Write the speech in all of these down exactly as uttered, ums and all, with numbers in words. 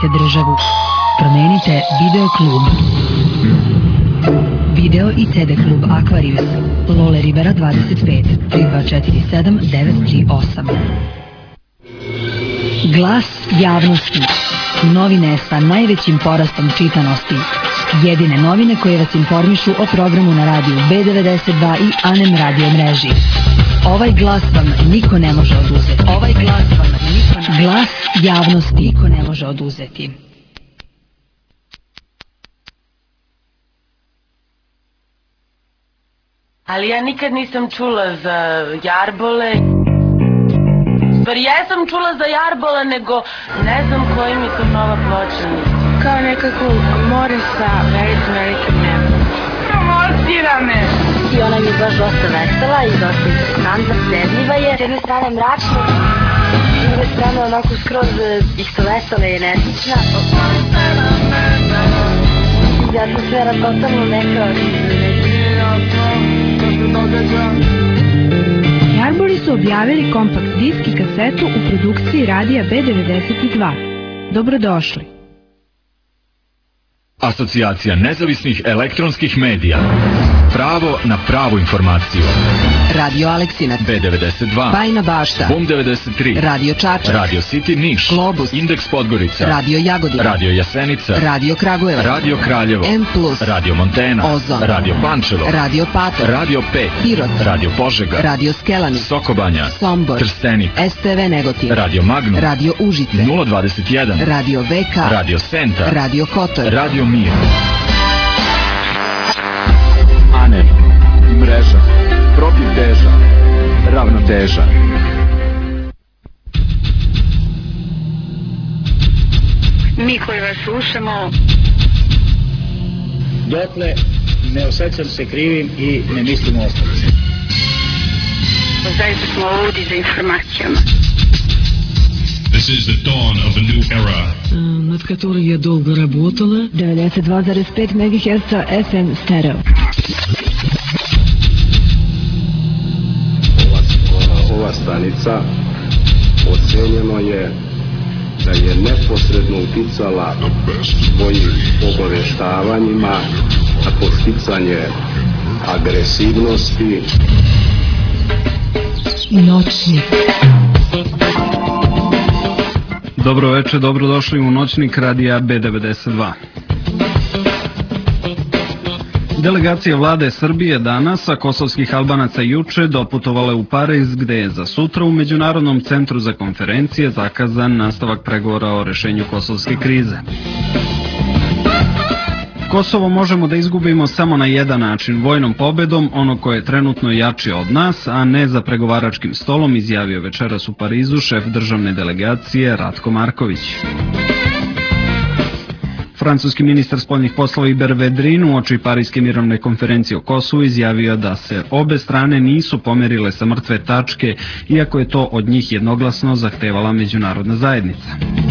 promenite državu. Promenite Video klub. Video i ce de klub Aquarius. Lole Ribera dvadeset pet, tri dva četiri sedam devet tri osam. Glas javnosti. Novine sa najvećim porastom čitanosti. Jedine novine koje vas informišu o programu na radiju be devedeset dva i A N E M radio mreži. Ovaj glas vam niko ne može oduzeti. Ovaj glas vam niko ne... Glas javnosti niko ne može oduzeti. Ali ja nikad nisam čula za jarbole. Bar jesam čula za jarbole, nego ne znam koji mi to nova ploča. Kao nekako more sa velikim, velikim nebom. Promocira me! I ona mi je baš dosta vesela i dosta interesantna, zanimljiva je. S jedne strane mračna, s druge strane onako skroz isto vesela i energična. I atmosfera totalno neka Jarboli su objavili kompakt disk i kasetu u produkciji radija be devedeset dva. Dobrodošli. Asocijacija nezavisnih elektronskih medija. Pravo na pravu informaciju. Radio Aleksinac, be devedeset dva, Bajina Bašta, Bum devedeset tri, Radio Čačak, Radio City Niš, Globus, Indeks Podgorica, Radio Jagodina, Radio Jasenica, Radio Kragujevac, Radio Kraljevo, M plus, Radio Montena, Ozon, Radio Pančevo, Radio Patar, Radio pet, Pirot, Radio Požega, Radio Skelani, Sokobanja, Sombor, Trstenik, es te ve Negotin, Radio Magnum, Radio Užice, nula dvadeset jedan, Radio ve ka, Radio Senta, Radio Kotor, Radio Mir. A N E M, mreža, protiv teža, ravnoteža. Mi koji vas slušamo dotle ne osjećam se krivim i ne mislim ostati. zaista smo ludi za informacijama. This is the dawn of a new era. Над которой я долго работала. devedeset dva zarez pet megaherca еф ем stereo. Ova, ova stanica ocenjeno je da je neposredno uticala svojim obaveštavanjima na podsticanje agresivnosti. Noćnik. Dobro večer, dobrodošli u Noćnik radija be devedeset dva. Delegacija vlade Srbije danas, a kosovskih Albanaca juče, doputovale u Pariz, gde je za sutra u Međunarodnom centru za konferencije zakazan nastavak pregovora o rešenju kosovske krize. Kosovo možemo da izgubimo samo na jedan način, vojnom pobedom, ono koje je trenutno jači od nas, a ne za pregovaračkim stolom, izjavio večeras u Parizu šef državne delegacije Ratko Marković. Francuski ministar spoljnih poslova Iber Vedrin uoči Parijske mirovne konferencije o Kosovu izjavio da se obe strane nisu pomerile sa mrtve tačke, iako je to od njih jednoglasno zahtevala međunarodna zajednica.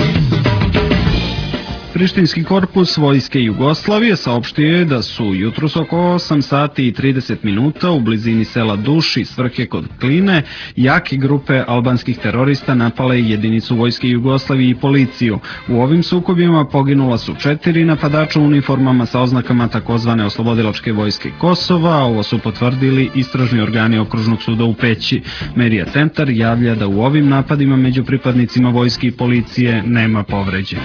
Prištinski korpus Vojske Jugoslavije saopštio je da su jutros oko osam sati i trideset minuta u blizini sela Duš i Svrhe kod Kline jake grupe albanskih terorista napale jedinicu Vojske Jugoslavije i policiju. U ovim sukobima poginula su četiri napadača u uniformama sa oznakama takozvane Oslobodilačke vojske Kosova. Ovo su potvrdili istražni organi Okružnog suda u Peći. Medija centar javlja da u ovim napadima među pripadnicima vojske i policije nema povređenih.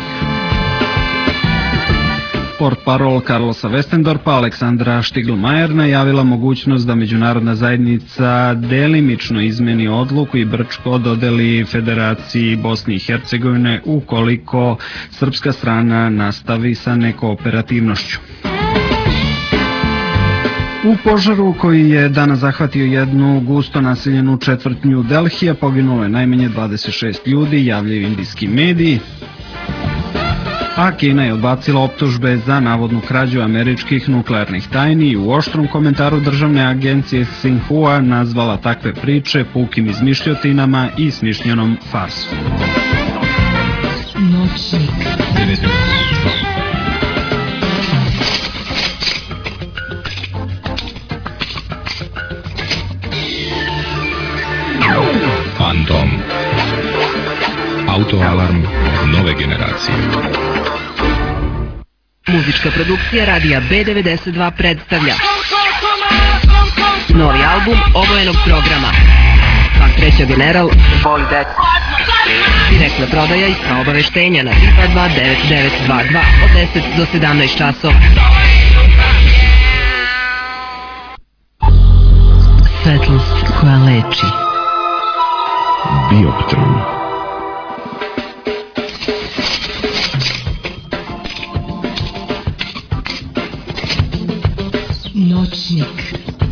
Portparol Carlosa Westendorpa Aleksandra Štiglmajer najavila mogućnost da međunarodna zajednica delimično izmeni odluku i Brčko dodeli Federaciji Bosne i Hercegovine ukoliko srpska strana nastavi sa nekooperativnošću. U požaru koji je danas zahvatio jednu gusto naseljenu četvrt New Delhija poginulo je najmanje dvadeset šest ljudi, javljaju indijski mediji. A Kina je odbacila optužbe za navodnu krađu američkih nuklearnih tajni i u oštrom komentaru državne agencije Xinhua nazvala takve priče pukim izmišljotinama i smišljenom farsom. Noćnik. Fantom. Autoalarm nove generacije. Muzička produkcija radija B devedeset dva predstavlja novi album obojenog programa Svak treća general voli decu. Direktna prodaja i sva obaveštenja na tri dva dva devet devet dva dva od deset do sedamnaest časova. Svetlost koja leči. Bioptron. Noćnik.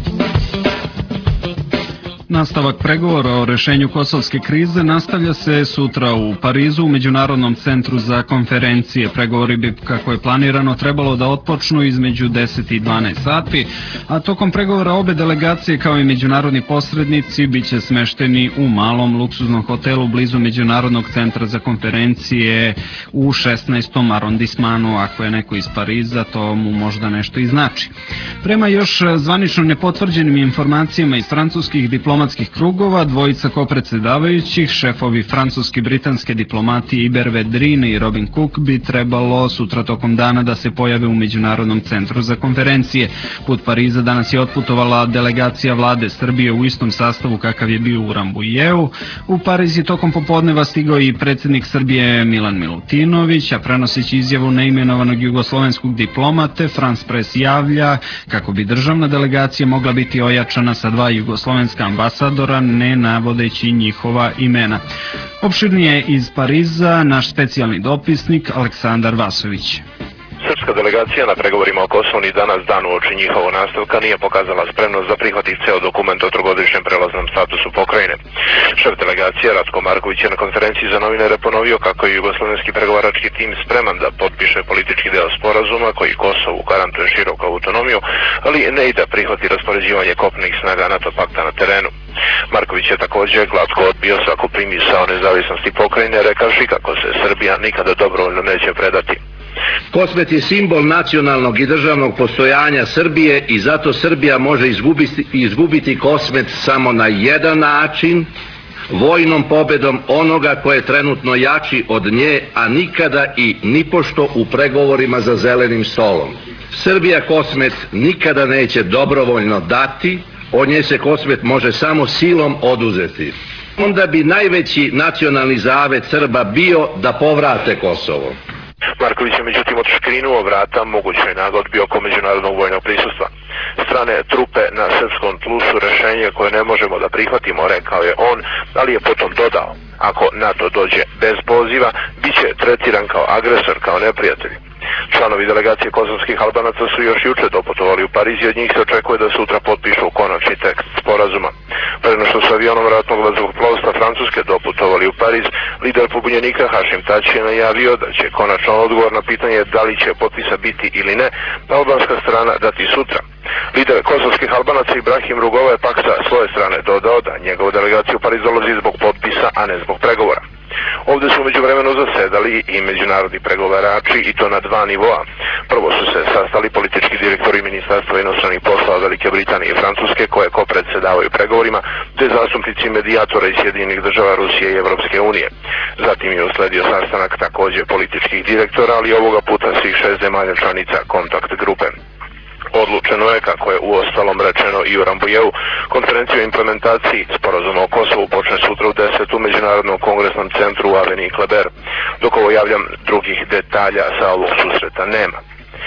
Nastavak pregovora o rešenju kosovske krize nastavlja se sutra u Parizu u Međunarodnom centru za konferencije. Pregovori bi, kako je planirano, trebalo da otpočnu između deset i dvanaest sati, a tokom pregovora obe delegacije kao i međunarodni posrednici bit će smešteni u malom luksuznom hotelu blizu Međunarodnog centra za konferencije u šesnaestom arondismanu. Ako je neko iz Pariza, to mu možda nešto i znači. Prema još zvanično nepotvrđenim informacijama iz francuskih diplomatskih krugova, dvojica kopredsedavajućih, šefovi francuske i britanske diplomatije Iber Vedrin i Robin Cook, bi trebalo sutra tokom dana da se pojave u Međunarodnom centru za konferencije. Put Pariza danas je otputovala delegacija vlade Srbije u istom sastavu kakav je bio u Rambujeu. U Pariz je tokom popodneva stigao i predsjednik Srbije Milan Milutinović, a prenoseći izjavu neimenovanog jugoslovenskog diplomate, France Press javlja kako bi državna delegacija mogla biti ojačana sa dva jugoslovenska ambasadora, ne navodeći njihova imena. Opširnije iz Pariza naš specijalni dopisnik Aleksandar Vasović. Srpska delegacija na pregovorima o Kosovu ni danas dan uoči njihovog nastavka nije pokazala spremnost da prihvati ceo dokument o trogodišnjem prelaznom statusu pokrajine. Šef delegacije Ratko Marković je na konferenciji za novinare ponovio kako je jugoslovenski pregovarački tim spreman da potpiše politički deo sporazuma koji Kosovu garantuje široku autonomiju, ali ne i da prihvati raspoređivanje kopnenih snaga NATO pakta na terenu. Marković je također glatko odbio svaku primisao o nezavisnosti pokrajine, rekavši kako se Srbija nikada dobrovoljno neće predati. Kosmet je simbol nacionalnog i državnog postojanja Srbije i zato Srbija može izgubiti, izgubiti Kosmet samo na jedan način, vojnom pobedom onoga ko je trenutno jači od nje, a nikada i nipošto u pregovorima za zelenim stolom. Srbija Kosmet nikada neće dobrovoljno dati, od nje se Kosmet može samo silom oduzeti. Onda bi najveći nacionalni zavet Srba bio da povrate Kosovo. Marković je međutim odškrinuo vrata mogućoj nagodbi oko međunarodnog vojnog prisustva. Strane trupe na srpskom tlu su rešenje koje ne možemo da prihvatimo, rekao je on, ali je potom dodao: ako NATO dođe bez poziva, bit će tretiran kao agresor, kao neprijatelj. Članovi delegacije kosovskih Albanaca su još juče doputovali u Pariz i od njih se očekuje da sutra potpišu konačni tekst sporazuma. Preno što su avionom ratnog vazduhoplovstva Francuske doputovali u Pariz, lider pobunjenika Hašim Tači je najavio da će konačan odgovor na pitanje da li će potpisa biti ili ne, albanska strana dati sutra. Lider kosovskih Albanaca Ibrahim Rugova je pak sa svoje strane dodao da njegova delegacija u Pariz dolazi zbog potpisa, a ne zbog pregovora. Ovdje su međuvremeno zasedali i međunarodni pregovarači, i to na dva nivoa. Prvo su se sastali politički direktori Ministarstva inostranih poslova Velike Britanije i Francuske, koje kopredsedavaju pregovorima, te zastupnici medijatora iz Sjedinjenih država, Rusije i Evropske unije. Zatim je usledio sastanak također političkih direktora, ali ovoga puta svih šest zemalja članica kontakt grupe. Odlučeno je, kako je uostalom rečeno i u Rambujeu, konferencija o implementaciji sporazuma o Kosovu počne sutra u deset u Međunarodnom kongresnom centru u Aveniji Kleber. Dok ovo javljam, drugih detalja sa ovog susreta nema.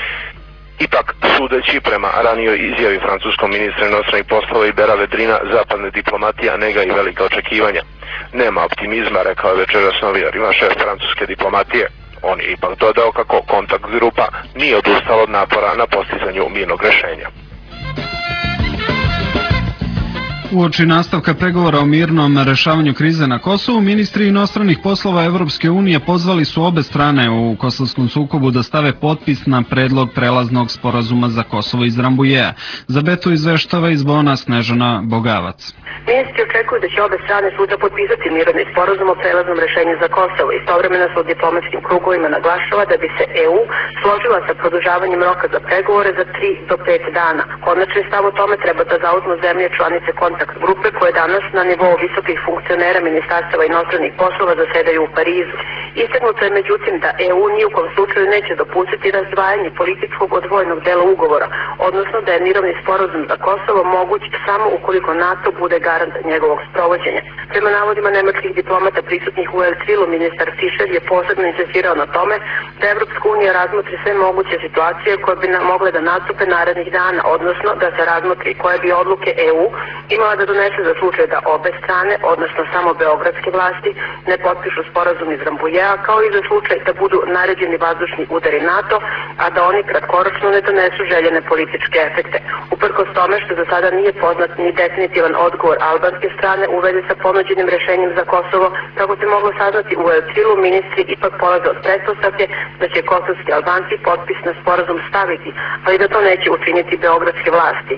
Ipak, sudeći prema ranijoj izjavi francuskom ministra inostranih poslova Ibera Vedrina, zapadne diplomatija nega i velika očekivanja. Nema optimizma, rekao je večeras novinarima šef francuske diplomatije. On je ipak dodao kako kontakt grupa nije odustala od napora na postizanju mirnog rešenja. Uoči nastavka pregovora o mirnom rešavanju krize na Kosovu, ministri inostranih poslova Evropske unije pozvali su obe strane u kosovskom sukobu da stave potpis na predlog prelaznog sporazuma za Kosovo iz Rambujea. Za Betu izveštava iz Bona Snežana Bogavac. Ministri očekuju da će obe strane sutra potpisati mirovni sporazum o prelaznom rešenju za Kosovo. Istovremeno se u diplomatskim krugovima naglašava da bi se E U složila sa produžavanjem roka za pregovore za tri do pet dana. Konačni stav o tome treba da zauzmu zemlje članice kontakt grupe koje danas na nivou visokih funkcionera ministarstava inostranih poslova zasedaju u Parizu. Istaknuto je međutim da E U ni u kom slučaju neće dopustiti razdvajanje političkog od vojnog dela ugovora, odnosno da je mirovni sporazum za Kosovo moguć samo ukoliko NATO bude garant njegovog sprovođenja. Prema navodima nemačkih diplomata prisutnih u Ercilu, ministar Fischer je posebno insistirao na tome da Evropska unija razmotri sve moguće situacije koje bi mogle da nastupe narednih dana, odnosno da se razmotri koje bi odluke E U imala da donese za slučaj da obe strane, odnosno samo beogradske vlasti, ne potpišu sporazum iz Rambujea, kao i za slučaj da budu naređeni vazdušni udari NATO, a da oni kratkoročno ne donesu željene političke efekte. Uprkos tome što za sada nije poznat ni definitivan odgovor albanske strane u vezi sa ponuđenim rešenjem za Kosovo, kako se moglo saznati u Ercilu, ministri ipak polaze od pretpostavke da će kosovski Albanci potpis na sporazum staviti, ali da to neće učiniti beogradske vlasti.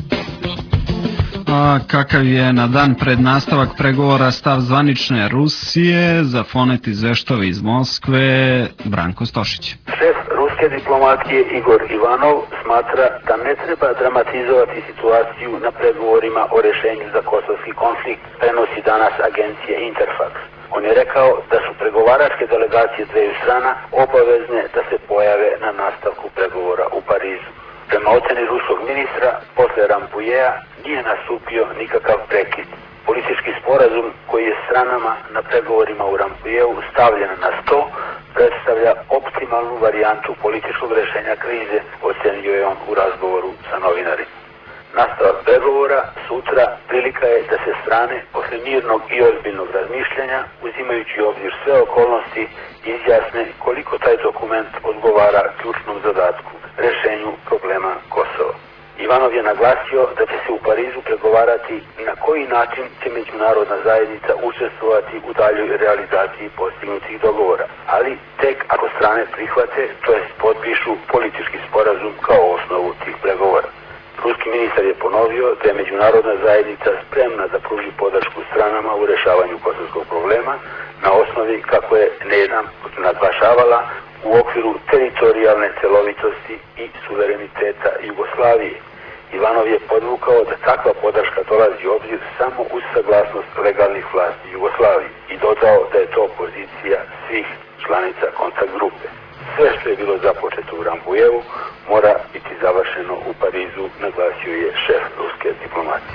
A kakav je na dan pred nastavak pregovora stav zvanične Rusije? Za Fonet izveštava iz Moskve Branko Stošić. Šef ruske diplomatije Igor Ivanov smatra da ne treba dramatizovati situaciju na pregovorima o rešenju za kosovski konflikt, prenosi danas agencija Interfax. On je rekao da su pregovaračke delegacije dveju strana obavezne da se pojave na nastavku pregovora u Parizu. Prema oceni ruskog ministra, posle Rambujea nije nastupio nikakav prekid. Politički sporazum koji je stranama na pregovorima u Rambujeu stavljen na sto predstavlja optimalnu varijantu političkog rešenja krize, ocenio je on u razgovoru sa novinarima. Nastavak pregovora sutra prilika je da se strane posle mirnog i ozbiljnog razmišljanja, uzimajući u obzir sve okolnosti, izjasne koliko taj dokument odgovara ključnom zadatku, rešenju problema Kosova. Ivanov je naglasio da će se u Parizu pregovarati na koji način će međunarodna zajednica učestvovati u daljoj realizaciji postignutih dogovora, ali tek ako strane prihvate, to jest potpišu politički sporazum kao osnovu tih pregovora. Ruski ministar je ponovio da je međunarodna zajednica spremna da pruži podršku stranama u rešavanju kosovskog problema na osnovi, kako je nejednom naglašavala, u okviru teritorijalne celovitosti i suvereniteta Jugoslavije. Ivanov je podvukao da takva podrška dolazi u obzir samo uz saglasnost legalnih vlasti Jugoslavije i dodao da je to pozicija svih članica kontakt grupe. Sve što je bilo započeto u Rambujeu mora biti završeno u Parizu, naglasio je šef ruske diplomatije.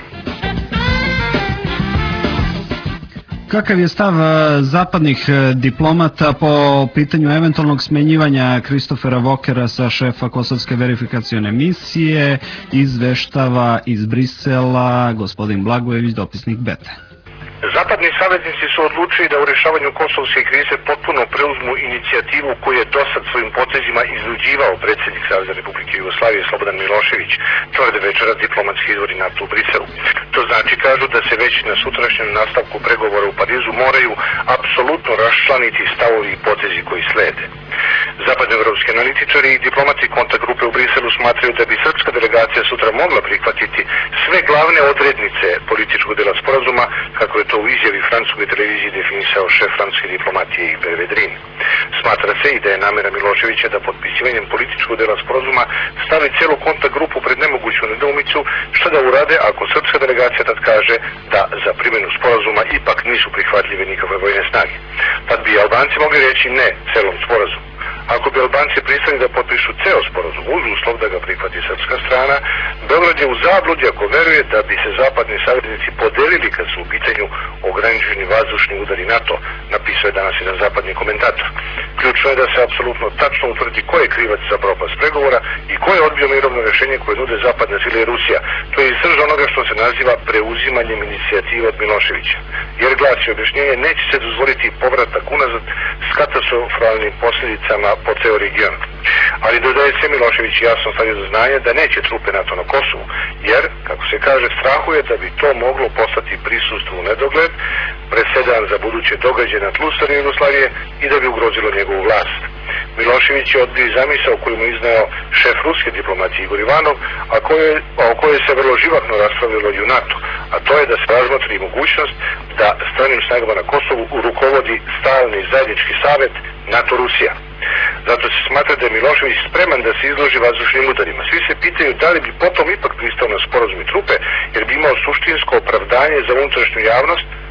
Kakav je stav zapadnih diplomata po pitanju eventualnog smenjivanja Kristofera Vokera sa šefa kosovske verifikacione misije? Izveštava iz Brisela gospodin Blagojević, dopisnik Bete. Zapadni saveznici su odlučili da u rešavanju kosovske krize potpuno preuzmu inicijativu koju je dosad svojim potezima iznuđivao predsjednik Saveza Republike Jugoslavije Slobodan Milošević, tvrde večeras diplomatski izvori NATO u Briselu. To znači, kažu, da se već na sutrašnjem nastavku pregovora u Parizu moraju apsolutno raščlaniti stavovi i potezi koji slede. Zapadnoevropski analitičari i diplomati kontakt grupe u Briselu smatraju da bi srpska delegacija sutra mogla prihvatiti sve glavne odrednice političkog dela sporazuma, kako je to u izjavi francuskoj televiziji definisao šef francuske diplomatije Iber Vedrin. Smatra se i da je namera Miloševića da potpisivanjem političkog dela sporazuma stavi celu kontakt grupu pred nemoguću nedoumicu, što da urade ako srpska delegacija tad kaže da za primjenu sporazuma ipak nisu prihvatljive nikakve vojne snage. Tad bi Albanci mogli reći ne celom sporazumu. Ako bi Albanci pristali da potpišu ceo sporazum uz uslov da ga prihvati srpska strana, Beograd je u zabludi ako veruje da bi se zapadni saveznici podelili kad su u pitanju ograničeni vazdušni udari NATO, napisao je danas jedan zapadni komentator. Ključno je da se apsolutno tačno utvrdi ko je krivac za propast pregovora i ko je odbio mirovno rešenje koje nude zapadne sile i Rusija. To je srž onoga što se naziva preuzimanjem inicijative od Miloševića. Jer, glasi objašnjenje, neće se dozvoliti povratak unazad s katastrofalnim posljedicama po ceo region. Ali dodaje se, Milošević jasno stavio do znanja da neće trupe NATO na Kosovu, jer, kako se kaže, strahuje da bi to moglo postati prisustvo u nedogled, presedan za buduće događaje na tlu stare Jugoslavije i da bi ugrozilo njegovu vlast. Milošević je odbio zamisao koju mu iznao šef ruske diplomatije Igor Ivanov, a, koje, a o kojoj se vrlo živahno raspravljalo i u NATO, a to je da se razmotri mogućnost da stranim snagama na Kosovu rukovodi stalni zajednički savet NATO-Rusija. Zato se smatra da je Milošević spreman da se izloži vazdušnim udarima. Svi se pitaju da li bi potom ipak pristao na sporazum i trupe, jer bi imao suštinsko opravdanje za unutrašnju javnost,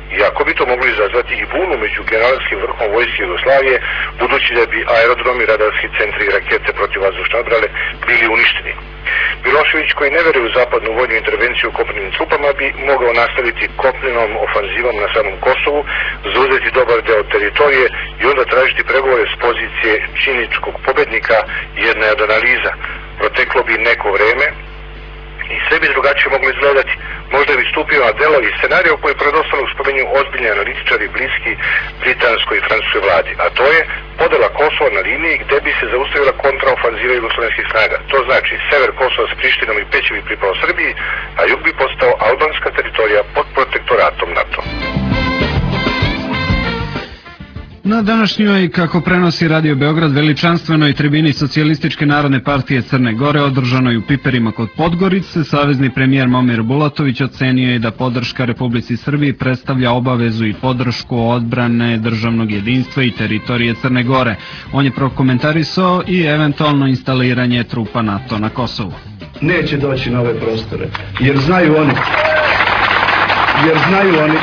iako bi to moglo izazvati i bunu među generalskim vrhom vojske Jugoslavije, budući da bi aerodromi, radarski centri i rakete protivvazdušne odbrane bili uništeni. Milošević, koji ne veruje u zapadnu vojnu intervenciju kopnenim trupama, bi mogao nastaviti kopnenom ofanzivom na samom Kosovu, zauzeti dobar deo teritorije i onda tražiti pregovore s pozicije činičkog pobednika. Jedna je od analiza. Proteklo bi neko vreme i sve bi drugačije moglo izgledati. Možda bi stupio na delo i scenario koji predostalog spomenju ozbiljni analitičari bliski britanskoj i francuskoj vladi, a to je podela Kosova na liniji gde bi se zaustavila kontraofanziva jugoslovenskih snaga. To znači sever Kosova s Prištinom i Peći bi pripao Srbiji, a jug bi postao albanska teritorija pod protektoratom NATO. Na današnjoj, kako prenosi Radio Beograd, veličanstvenoj tribini Socijalističke narodne partije Crne Gore, održanoj u Piperima kod Podgorice, savezni premijer Momir Bulatović ocenio je da podrška Republici Srbiji predstavlja obavezu i podršku odbrane državnog jedinstva i teritorije Crne Gore. On je prokomentarisao i eventualno instaliranje trupa NATO na Kosovu. Neće doći na ove prostore, jer znaju oni, jer znaju oni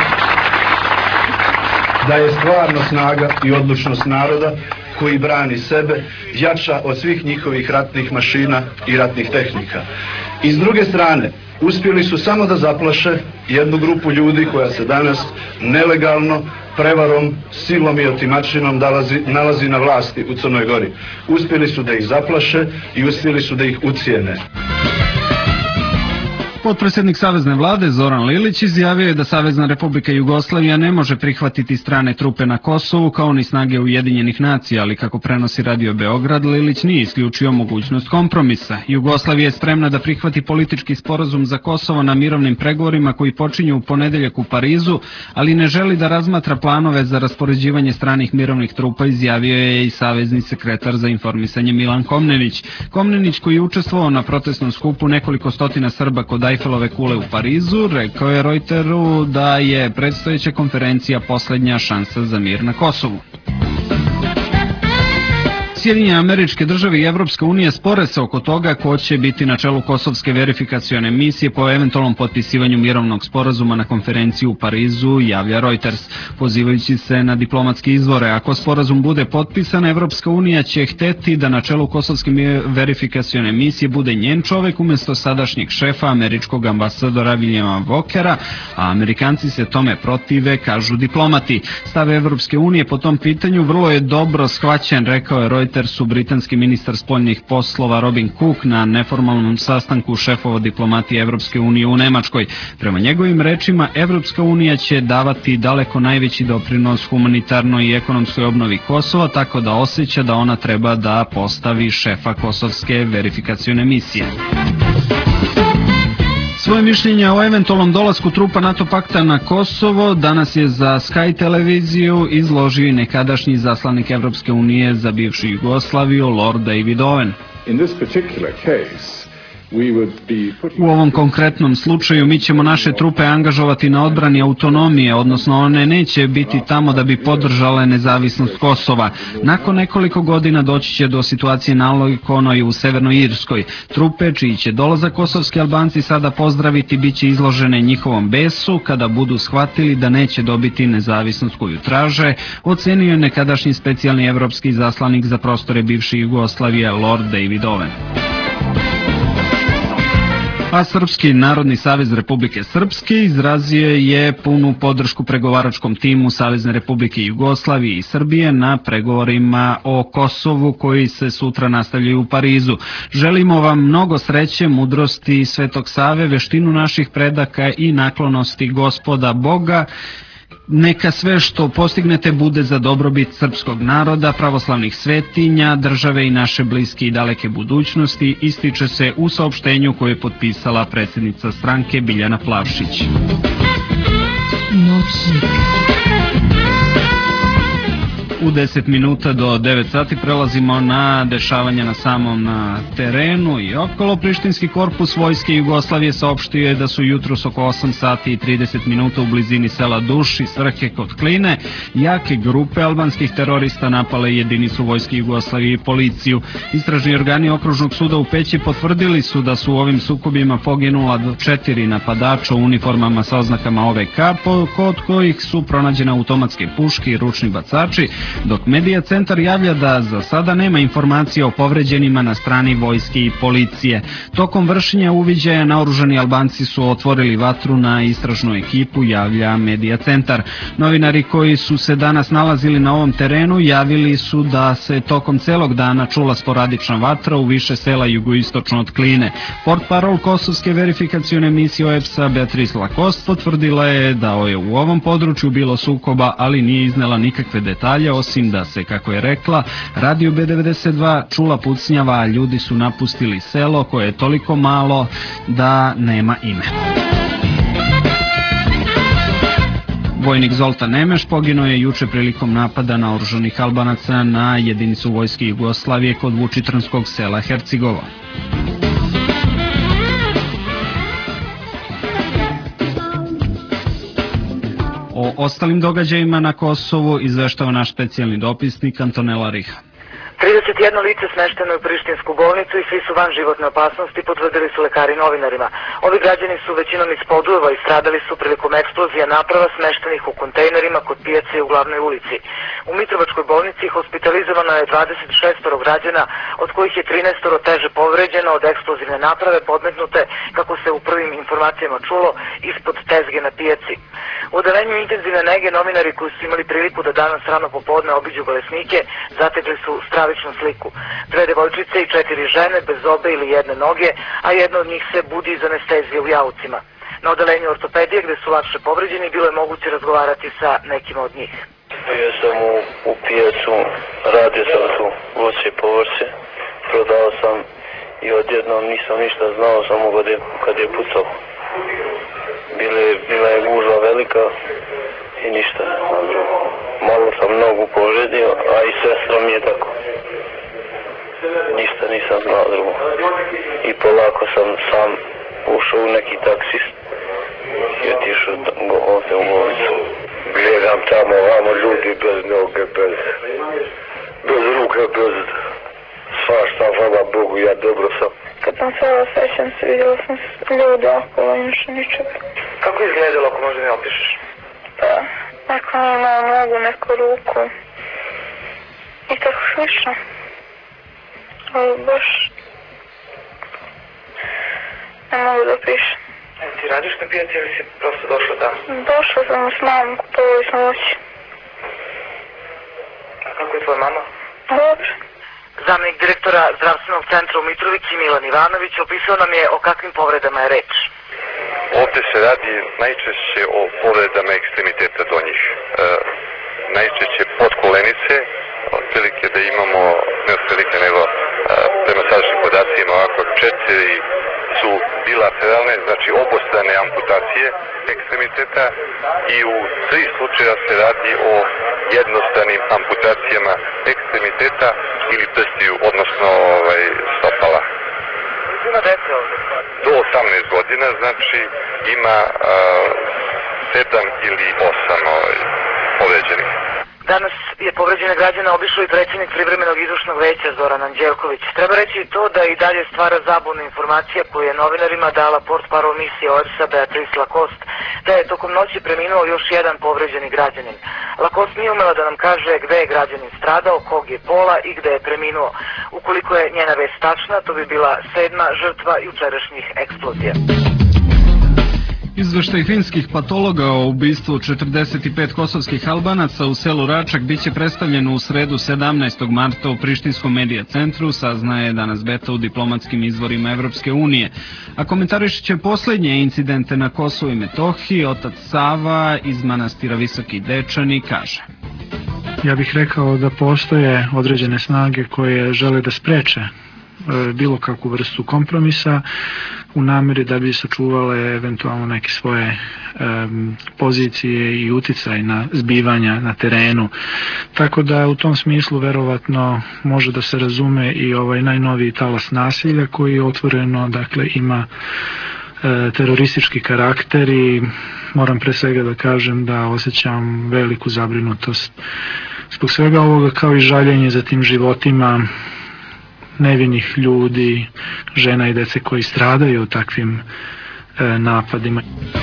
da je stvarno snaga i odlučnost naroda koji brani sebe jača od svih njihovih ratnih mašina i ratnih tehnika. I s druge strane, uspjeli su samo da zaplaše jednu grupu ljudi koja se danas nelegalno, prevarom, silom i otimačinom nalazi, nalazi na vlasti u Crnoj Gori. Uspjeli su da ih zaplaše i uspjeli su da ih ucijene. Potpredsjednik Savezne vlade Zoran Lilić izjavio je da Savezna Republika Jugoslavija ne može prihvatiti strane trupe na Kosovu kao ni snage Ujedinjenih nacija, ali kako prenosi Radio Beograd, Lilić nije isključio mogućnost kompromisa. Jugoslavija je spremna da prihvati politički sporazum za Kosovo na mirovnim pregovorima koji počinju u ponedeljak u Parizu, ali ne želi da razmatra planove za raspoređivanje stranih mirovnih trupa, izjavio je i savezni sekretar za informisanje Milan Komnenić. Komnenić, koji je učestvovao na protestnom skupu nekoliko stotina Srba kod Eifelove kule u Parizu, rekao je Reuteru da je predstojeća konferencija poslednja šansa za mir na Kosovu. Sjedinjene Američke Države i Evropska unija spore se oko toga ko će biti na čelu kosovske verifikacione misije po eventualnom potpisivanju mirovnog sporazuma na konferenciji u Parizu, javlja Reuters. Pozivajući se na diplomatske izvore, ako sporazum bude potpisan, Evropska unija će hteti da na čelu kosovske verifikacione misije bude njen čovek umjesto sadašnjeg šefa američkog ambasadora Williama Walkera, a Amerikanci se tome protive, kažu diplomati. Stav Evropske unije po tom pitanju vrlo je dobro shvaćen, rekao je Reuters su britanski ministar spoljnih poslova Robin Cook na neformalnom sastanku šefova diplomatije Evropske unije u Nemačkoj. Prema njegovim rečima, Evropska unija će davati daleko najveći doprinos humanitarnoj i ekonomskoj obnovi Kosova, tako da osjeća da ona treba da postavi šefa kosovske verifikacione misije. Svoje mišljenje o eventualnom dolasku trupa NATO pakta na Kosovo danas je za Sky televiziju izložio i nekadašnji zaslanik Evropske unije za bivšu Jugoslaviju, Lord David Owen. In this particular case, U ovom konkretnom slučaju mi ćemo naše trupe angažovati na odbrani autonomije, odnosno one neće biti tamo da bi podržale nezavisnost Kosova. Nakon nekoliko godina doći će do situacije analogne i u Severnoj Irskoj. Trupe čiji će dolazak kosovski Albanci sada pozdraviti bit će izložene njihovom besu kada budu shvatili da neće dobiti nezavisnost koju traže, ocenio je nekadašnji specijalni evropski zaslanik za prostore bivše Jugoslavije Lord David Owen. A Srpski narodni savez Republike Srpske izrazio je punu podršku pregovaračkom timu Savezne Republike Jugoslavije i Srbije na pregovorima o Kosovu koji se sutra nastavljaju u Parizu. Želimo vam mnogo sreće, mudrosti Svetog Save, veštinu naših predaka i naklonosti Gospoda Boga. Neka sve što postignete bude za dobrobit srpskog naroda, pravoslavnih svetinja, države i naše bliske i daleke budućnosti, ističe se u saopštenju koje je potpisala predsjednica stranke Biljana Plavšić. U deset minuta do devet sati prelazimo na dešavanja na samom na terenu i okolo. Prištinski korpus Vojske Jugoslavije saopštio je da su jutros oko osam sati i trideset minuta u blizini sela Duš i Svrhe kod Kline jake grupe albanskih terorista napale jedinicu Vojske Jugoslavije i policiju. Istražni organi Okružnog suda u Peći potvrdili su da su u ovim sukobima poginula četiri napadača u uniformama sa oznakama O V K, kod kojih su pronađene automatske puške i ručni bacači, dok Medija centar javlja da za sada nema informacije o povređenima na strani vojske i policije. Tokom vršenja uviđaja naoružani Albanci su otvorili vatru na istražnu ekipu, javlja Medija centar. Novinari koji su se danas nalazili na ovom terenu javili su da se tokom celog dana čula sporadična vatra u više sela jugoistočno od Kline. Portparol kosovske verifikacione misije O E B S-a Beatrice Lacoste potvrdila je da je u ovom području bilo sukoba, ali nije iznela nikakve detalje, osim da se, kako je rekla, radio B devedeset dva čula pucnjava, a ljudi su napustili selo koje je toliko malo da nema ime. Vojnik Zoltan Nemeš poginuo je juče prilikom napada naoružanih Albanaca na jedinicu Vojske Jugoslavije kod vučitranskog sela Hercigovo. O ostalim događajima na Kosovu izveštava naš specijalni dopisnik Antonela Riha. trideset jedno lice smešteno je u Prištinsku bolnicu i svi su van životne opasnosti, potvrdili su lekari novinarima. Ovi građani su većinom iz Podujeva i stradali su prilikom eksplozija naprava smeštenih u kontejnerima kod pijace u glavnoj ulici. U Mitrovačkoj bolnici hospitalizovano je dvadeset šest građana, od kojih je trinaest teže povređeno od eksplozivne naprave podmetnute, kako se u prvim informacijama čulo, ispod tezge na pijaci. U odelenju intenzivne nege novinari koji su imali priliku da danas rano popodne obiđu bolesnike zategli su stravičnu sliku. Dve devojčice i četiri žene bez obe ili jedne noge, a jedna od njih se budi iz anestezije u jaucima. Na odelenju ortopedije, gde su lakše povređeni, bilo je moguće razgovarati sa nekima od njih. Bio sam u, u pijacu, radio sam tu voće i povrće, prodao sam i odjednom nisam ništa znao, samo kad je, kad je pucao. Bile, bila je gužva velika i ništa ne znam drugo. Malo sam nogu povredio, a i sestra mi je tako. Ništa nisam znao drugo. I polako sam sam ušao u neki taksist i otišao ovdje u bolnicu. Gledam tamo vamo ljudi bez noge, bez, bez ruke, bez svašta, hvala Bogu, ja dobro sam. Kad sam sada sećam se, vidjela sam ljude okolo, inače ničega. Kako je izgledalo, ako možda mi opišeš? Pa, neko ima nogu, neku ruku i tako slično. Ali baš ne mogu da opišem. E, ti radiš na pijaci ili si prosto došla tamo? Došla sam s mamom, kupovali smo voće. A kako je tvoja mama? Dobro. Zamjenik direktora zdravstvenog centra u Mitrovici Milan Ivanović opisao nam je o kakvim povredama je reč. Ovdje se radi najčešće o povredama ekstremiteta donjih. E, najčešće pod kolenice, otprilike da imamo, ne otprilike nego e, prema sadašnjim podacima ovako četiri su bilateralne, znači obostrane amputacije ekstremiteta i u tri slučaja se radi o jednostranim amputacijama ekstremiteta ili prstiju, odnosno ovaj, stopala. Ima dece ovdje? Do osamnaest godina, znači ima sedam ili osam ovaj, povređenih. Danas je povređene građane obišao i predsjednik privremenog izvršnog veća Zoran Anđelković. Treba reći i to da i dalje stvara zabunu informacija koju je novinarima dala portparol misije O E B S-a Beatrice Lacoste, da je tokom noći preminuo još jedan povređeni građanin. Lacoste nije umela da nam kaže gde je građanin stradao, kog je pola i gde je preminuo. Ukoliko je njena vest tačna, to bi bila sedma žrtva jučerašnjih eksplozija. Izveštaj finskih patologa o ubistvu četrdeset pet kosovskih Albanaca u selu Račak biće predstavljen u sredu sedamnaestog marta u Prištinskom medija centru, saznaje danas Beta u diplomatskim izvorima Evropske unije. A komentarišit će posljednje incidente na Kosovu i Metohiji, otac Sava iz manastira Visoki Dečani kaže. Ja bih rekao da postoje određene snage koje žele da spreče bilo kakvu vrstu kompromisa u namjeri da bi sačuvale eventualno neke svoje um, pozicije i uticaj na zbivanja na terenu. Tako da u tom smislu verovatno može da se razume i ovaj najnoviji talas nasilja koji otvoreno dakle ima e, teroristički karakter i moram pre svega da kažem da osjećam veliku zabrinutost zbog svega ovoga, kao i žaljenje za tim životima nevinih ljudi, žena i dece koji stradaju u takvim e, napadima.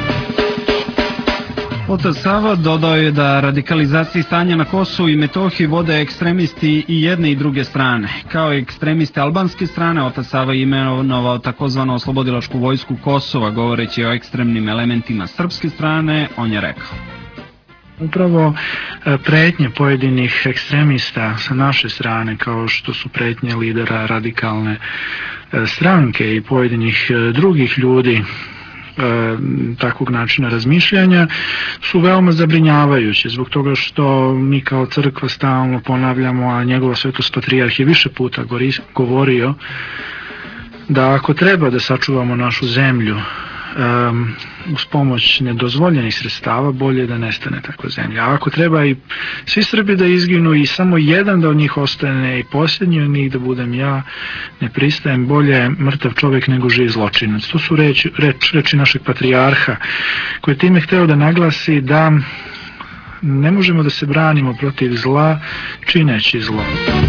Otac Sava dodao je da radikalizaciji stanja na Kosovu i Metohiji vode ekstremisti i jedne i druge strane. Kao ekstremisti albanske strane, otac Sava je imenovao takozvanu oslobodilačku vojsku Kosova, govoreći o ekstremnim elementima srpske strane, on je rekao. Upravo pretnje pojedinih ekstremista sa naše strane, kao što su pretnje lidera radikalne stranke i pojedinih drugih ljudi takvog načina razmišljanja, su veoma zabrinjavajuće zbog toga što mi kao crkva stalno ponavljamo, a njegova svetost patrijarh je više puta govorio da ako treba da sačuvamo našu zemlju Um, uz pomoć nedozvoljenih sredstava, bolje da nestane takva zemlja. A ako treba i svi Srbi da izginu i samo jedan da od njih ostane i posljednji od njih da budem ja, ne pristajem, bolje mrtav čovjek nego živ zločinac. To su reči, reč, reči našeg patrijarha koji je time hteo da naglasi da ne možemo da se branimo protiv zla čineći zlo.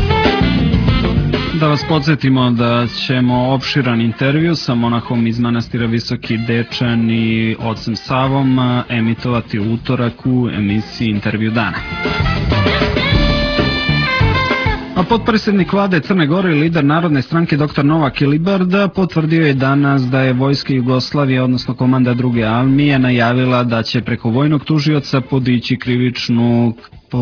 Da vas podsjetimo da ćemo opširan intervju sa monahom iz manastira Visoki Dečan i ocem Savom emitovati u utorak u emisiji Intervju dana. A potpredsjednik vlade Crne Gore i lider Narodne stranke dr Novak Kilibarda potvrdio je danas da je vojska Jugoslavije, odnosno komanda druge armije, najavila da će preko vojnog tužioca podići krivičnu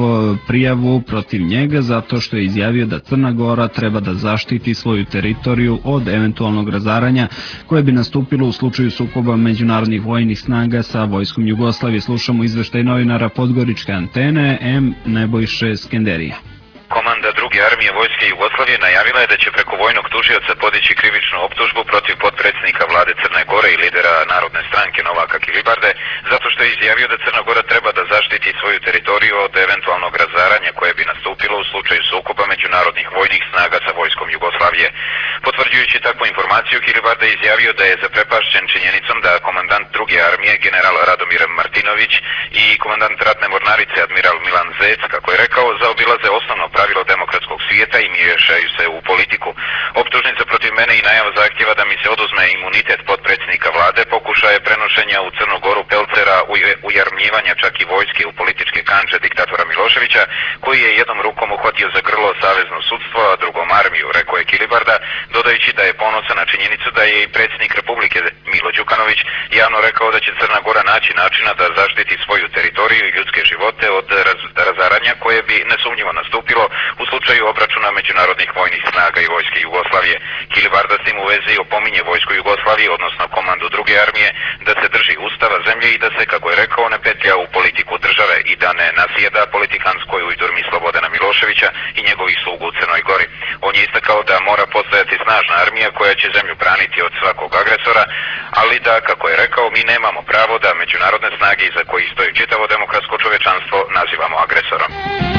prijavu protiv njega zato što je izjavio da Crna Gora treba da zaštiti svoju teritoriju od eventualnog razaranja koje bi nastupilo u slučaju sukoba međunarodnih vojnih snaga sa vojskom Jugoslavije. Slušamo izveštaj novinara Podgoričke antene M. Nebojše Skenderija. Komanda druge armije vojske Jugoslavije najavila je da će preko vojnog tužioca podići krivičnu optužbu protiv potpredsjednika vlade Crne Gore i lidera Narodne stranke Novaka Kilibarde zato što je izjavio da Crna Gora treba da zaštiti svoju teritoriju od eventualnog razaranja koje bi nastupilo u slučaju sukoba međunarodnih vojnih snaga sa vojskom Jugoslavije. Potvrđujući takvu informaciju, Kilibarda je izjavio da je zaprepašćen činjenicom da komandant druge armije general Radomir Martinović i komandant ratne mornarice admiral Milan Zec, kako je rekao, zaobilaze osnovno pravilo demokratskog svijeta i miješaju se u politiku. Optužnica protiv mene i najava zahtjeva da mi se oduzme imunitet potpredsjednika vlade pokušaje prenošenja u Crnu Goru pelcera ujarmljivanja čak i vojske u političke kandže diktatora Miloševića, koji je jednom rukom uhvatio za grlo savezno sudstvo, a drugom armiju, rekao je Kilibarda, dodajući da je ponosan na činjenicu da je i predsjednik Republike Milo Đukanović javno rekao da će Crna Gora naći načina da zaštiti svoju teritoriju i ljudske živote od raz, razaranja koje bi nesumnjivo nastupilo u slučaju obračuna međunarodnih vojnih snaga i vojske Jugoslavije. Kilibarda s tim u vezi opominje vojsku Jugoslavije, odnosno komandu druge armije, da se drži ustava zemlje i da se, kako je rekao, ne petlja u politiku države i da ne nasjeda politikanskoj ujdurmi Slobodana Miloševića i njegovih slugu u Crnoj Gori. On je istakao da mora postojati snažna armija koja će zemlju braniti od svakog agresora, ali da, kako je rekao, mi nemamo pravo da međunarodne snage iza kojih stoji čitavo demokratsko čovečanstvo nazivamo agresorom.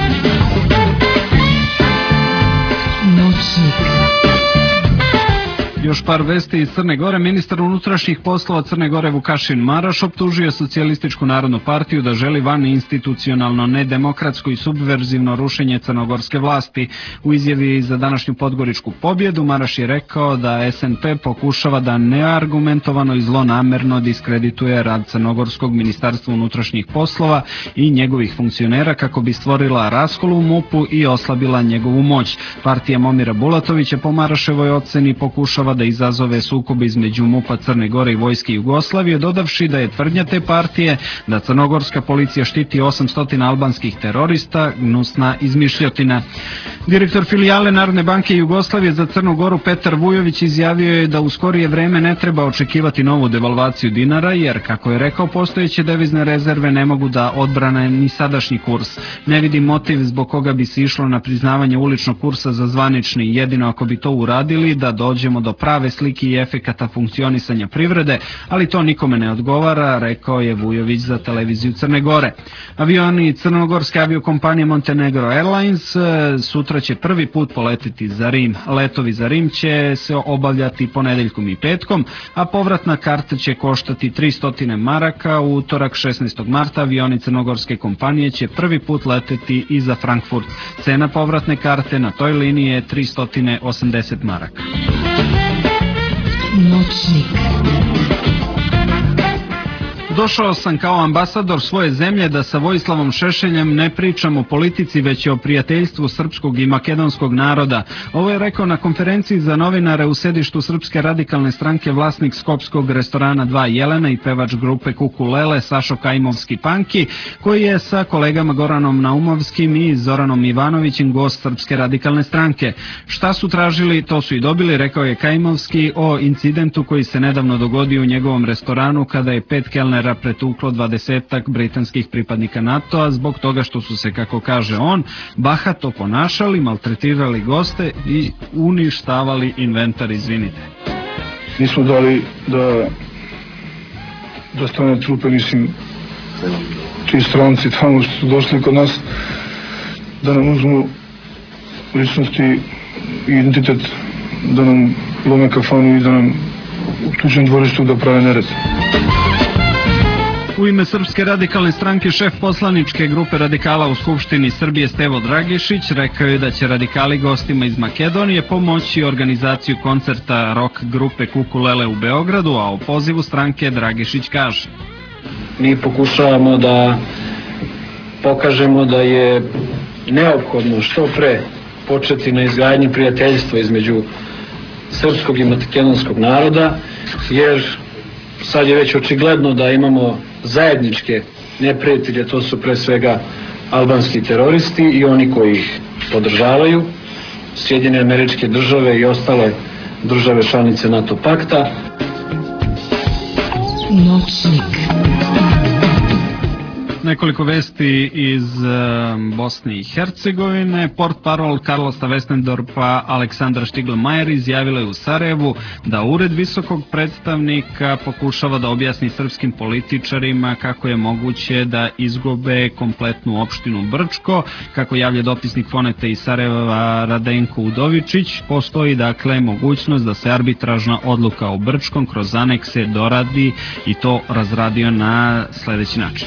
Još par vesti iz Crne Gore. Ministar unutrašnjih poslova Crne Gore Vukašin Maraš optužio Socijalističku narodnu partiju da želi van institucionalno, nedemokratsko i subverzivno rušenje crnogorske vlasti. U izjavi za današnju Podgoričku pobjedu Maraš je rekao da S N P pokušava da neargumentovano i zlonamerno diskredituje rad Crnogorskog ministarstva unutrašnjih poslova i njegovih funkcionera kako bi stvorila raskol u MUP-u i oslabila njegovu moć. Partija Momira Bulatovića po Maraševoj oceni pokušava pokušava da izazove sukobe između MUP-a Crne Gore i Vojske Jugoslavije, dodavši da je tvrdnja te partije da crnogorska policija štiti osamsto albanskih terorista gnusna izmišljotina. Direktor filijale Narodne banke Jugoslavije za Crnu Goru Petar Vujović izjavio je da u skorije vreme ne treba očekivati novu devalvaciju dinara, jer, kako je rekao, postojeće devizne rezerve ne mogu da odbrane ni sadašnji kurs. Ne vidi motiv zbog koga bi se išlo na priznavanje uličnog kursa za zvanični, jedino ako bi to uradili da dođemo do prave slike i efekata funkcionisanja privrede, ali to nikome ne odgovara, rekao je Vujović za televiziju Crne Gore. Avioni crnogorske aviokompanije Montenegro Airlines sutra će prvi put poletiti za Rim. Letovi za Rim će se obavljati ponedeljkom i petkom, a povratna karta će koštati tristo maraka. U utorak šesnaestog marta avioni crnogorske kompanije će prvi put leteti i za Frankfurt. Cena povratne karte na toj liniji je tristo osamdeset maraka. Noćnik. Došao sam kao ambasador svoje zemlje da sa Vojislavom Šešeljem ne pričam o politici, već o prijateljstvu srpskog i makedonskog naroda. Ovo je rekao na konferenciji za novinare u sedištu Srpske radikalne stranke vlasnik skopskog restorana dva Jelena i pevač grupe Kukulele Sašo Kaimovski Panki, koji je sa kolegama Goranom Naumovskim i Zoranom Ivanovićem gost Srpske radikalne stranke. Šta su tražili, to su i dobili, rekao je Kaimovski o incidentu koji se nedavno dogodio u njegovom restoranu kada je pet kelnera pretuklo dvadesetak britanskih pripadnika NATO-a zbog toga što su se, kako kaže on, bahato ponašali, maltretirali goste i uništavali inventar, izvinite. Nismo dali da da strane trupe, mislim, ti stranci tamo što su došli kod nas da nam uzmu ličnosti i identitet, da nam lome kafanu i da nam u tuđem dvorištu da prave nered. U ime Srpske radikalne stranke šef poslaničke grupe radikala u Skupštini Srbije Stevo Dragišić rekao je da će radikali gostima iz Makedonije pomoći organizaciju koncerta rock grupe Kukulele u Beogradu, a o pozivu stranke Dragišić kaže: Mi pokušavamo da pokažemo da je neophodno što pre početi na izgradnji prijateljstva između srpskog i makedonskog naroda, jer sad je već očigledno da imamo zajedničke neprijatelje, to su pre svega albanski teroristi i oni koji ih podržavaju, Sjedinjene Američke Države i ostale države članice NATO pakta. Noćnik. Nekoliko vesti iz Bosne i Hercegovine. Portparol Karlosa Westendorpa Aleksandra Štiglmajer izjavila je u Sarajevu da ured visokog predstavnika pokušava da objasni srpskim političarima kako je moguće da izgube kompletnu opštinu Brčko. Kako javlja dopisnik Fonete iz Sarajeva Radenko Udovičić, postoji dakle mogućnost da se arbitražna odluka o Brčkom kroz anekse doradi i to razradio na sledeći način.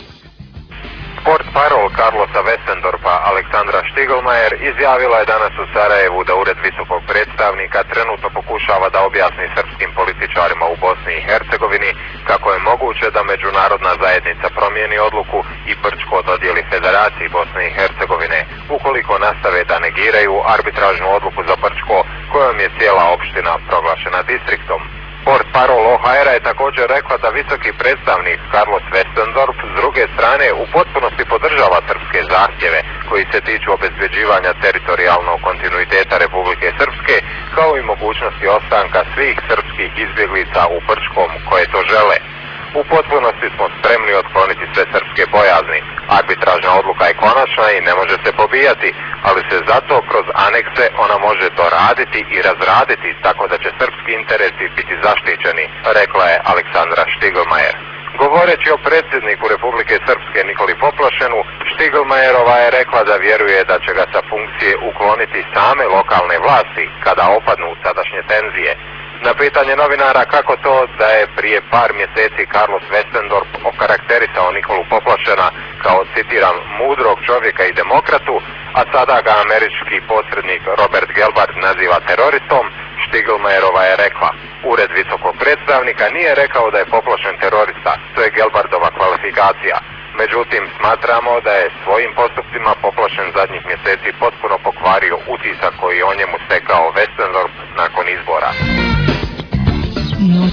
Portparol Karlosa Westendorpa Aleksandra Štiglmajer izjavila je danas u Sarajevu da ured visokog predstavnika trenutno pokušava da objasni srpskim političarima u Bosni i Hercegovini kako je moguće da međunarodna zajednica promijeni odluku i Brčko dodijeli Federaciji Bosne i Hercegovine ukoliko nastave da negiraju arbitražnu odluku za Brčko kojom je cijela opština proglašena distriktom. Portparol O H R je također rekla da visoki predstavnik Carlos Westendorp s druge strane u potpunosti podržava srpske zahtjeve koji se tiču obezbeđivanja teritorijalnog kontinuiteta Republike Srpske kao i mogućnosti ostanka svih srpskih izbjeglica u Brčkom koje to žele. U potpunosti smo spremni otkloniti sve srpske bojazni. Arbitražna odluka je konačna i ne može se pobijati, ali se zato kroz anekse ona može doraditi i razraditi tako da će srpski interesi biti zaštićeni, rekla je Aleksandra Štiglmajer. Govoreći o predsjedniku Republike Srpske Nikoli Poplašenu, Štiglmajerova je rekla da vjeruje da će ga sa funkcije ukloniti same lokalne vlasti kada opadnu sadašnje tenzije. Na pitanje novinara kako to da je prije par mjeseci Carlos Westendorp okarakterisao Nikolu Poplašena kao, citiram, mudrog čovjeka i demokratu, a sada ga američki posrednik Robert Gelbart naziva teroristom, Štiglmajerova je rekla: Ured visokog predstavnika nije rekao da je Poplašen terorista, to je Gelbartova kvalifikacija. Međutim, smatramo da je svojim postupcima Poplašen zadnjih mjeseci potpuno pokvario utisak koji on njemu stekao Westendorp nakon izbora.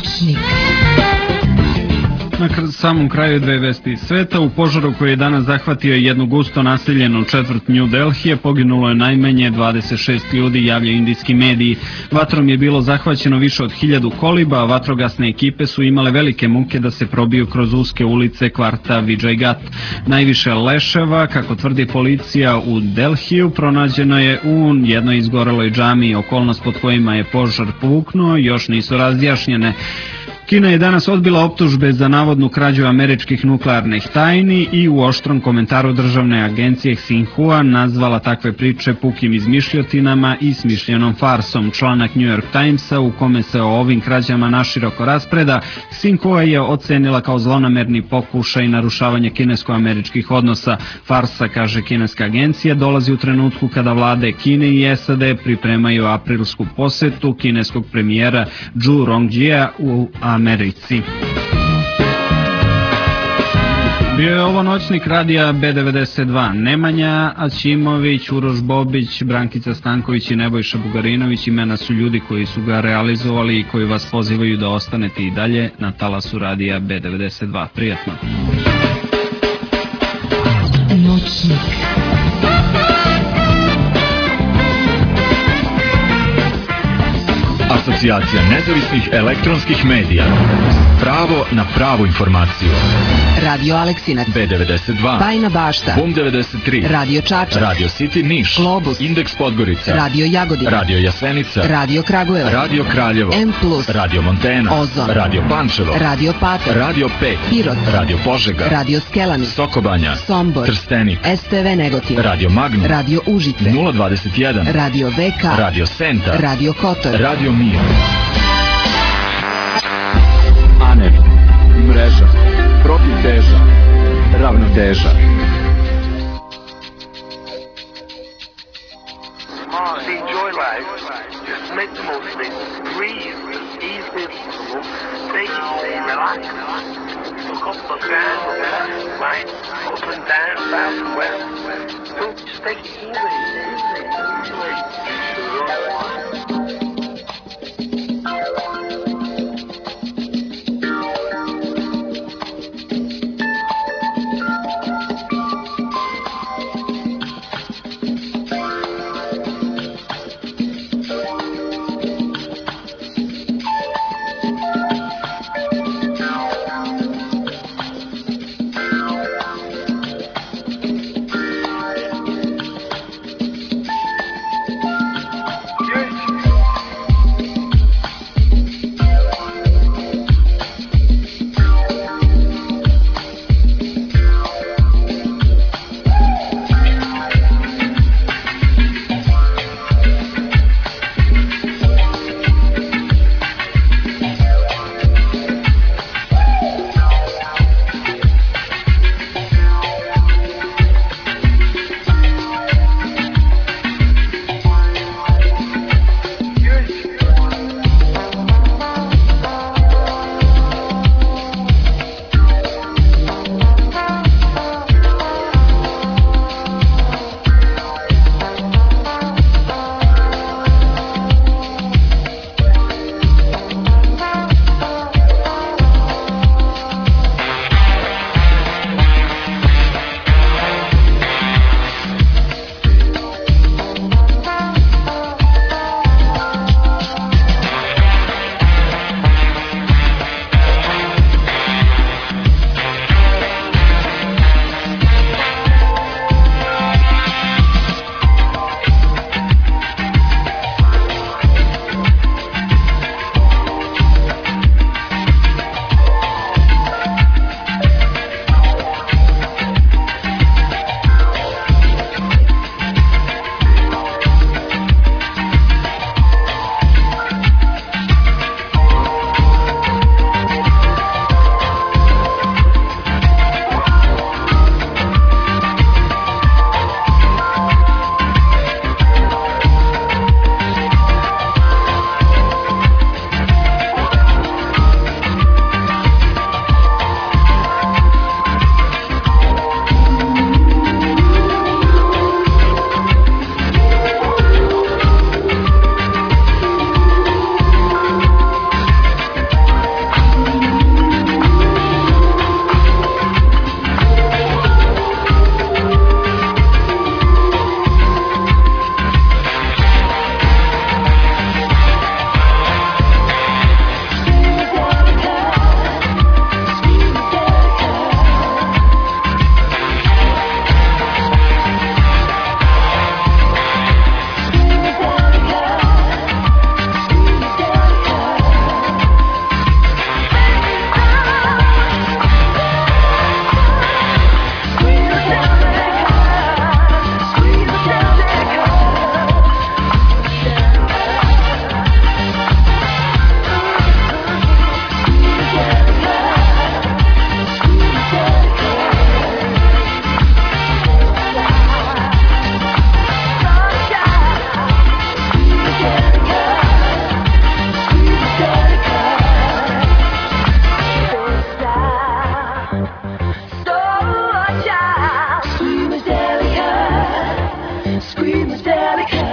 Noćnik. Na samom kraju dve vesti iz sveta. U požaru koji je danas zahvatio jednu gusto naseljenu četvrt New Delhije poginulo je najmanje dvadeset šest ljudi, javljaju indijski mediji. Vatrom je bilo zahvaćeno više od hiljadu koliba, a vatrogasne ekipe su imale velike muke da se probiju kroz uske ulice kvarta Vijaygat. Najviše leševa, kako tvrdi policija u Delhiju, pronađeno je u jednoj izgoreloj džamiji. Okolnost pod kojima je požar puknuo još nisu razjašnjene. Kina je danas odbila optužbe za navodnu krađu američkih nuklearnih tajni i u oštrom komentaru državne agencije Xinhua nazvala takve priče pukim izmišljotinama i smišljenom farsom. Članak New York Timesa u kome se o ovim krađama naširoko raspreda, Xinhua je ocenila kao zlonamerni pokušaj narušavanja kinesko-američkih odnosa. Farsa, kaže kineska agencija, dolazi u trenutku kada vlade Kine i S A D pripremaju aprilsku posetu kineskog premijera Zhu Rongjia u Americi. Bio je ovo noćnik radija B devedeset dva. Nemanja Aćimović, Uroš Bobić, Brankica Stanković i Nebojša Bugarinović imena su ljudi koji su ga realizovali i koji vas pozivaju da ostanete i dalje na talasu radija B devedeset dva. Prijatno. Noćnik. Asocijacija nezavisnih elektronskih medija. Pravo na pravu informaciju. Radio Aleksinac. B devedeset dva. Bajina Bašta. Bum devedeset tri. Radio Čačak. Radio City Niš. Globus. Indeks Podgorica. Radio Jagodina. Radio Jasenica. Radio Kragujevac. Radio Kraljevo. M plus. Radio Montena. Ozon. Radio Pančevo. Radio Patak. Radio pet. Pirot. Radio Požega. Radio Skelani. Sokobanja. Sombor. Trstenik. S T V Negotin. Radio Magnum. Radio Užice. nula dvadeset jedan. Radio V K. Radio Senta. Radio Kotor. Radio Mir. ANER. Mreža. Protivteža. Ravnoteža. Enjoy life. Just make the most of it. Breathe. Ease this. Take it easy. Relax. Look up, look down, left, right, up and down, south and west. So just take it easy. Scream Metallica.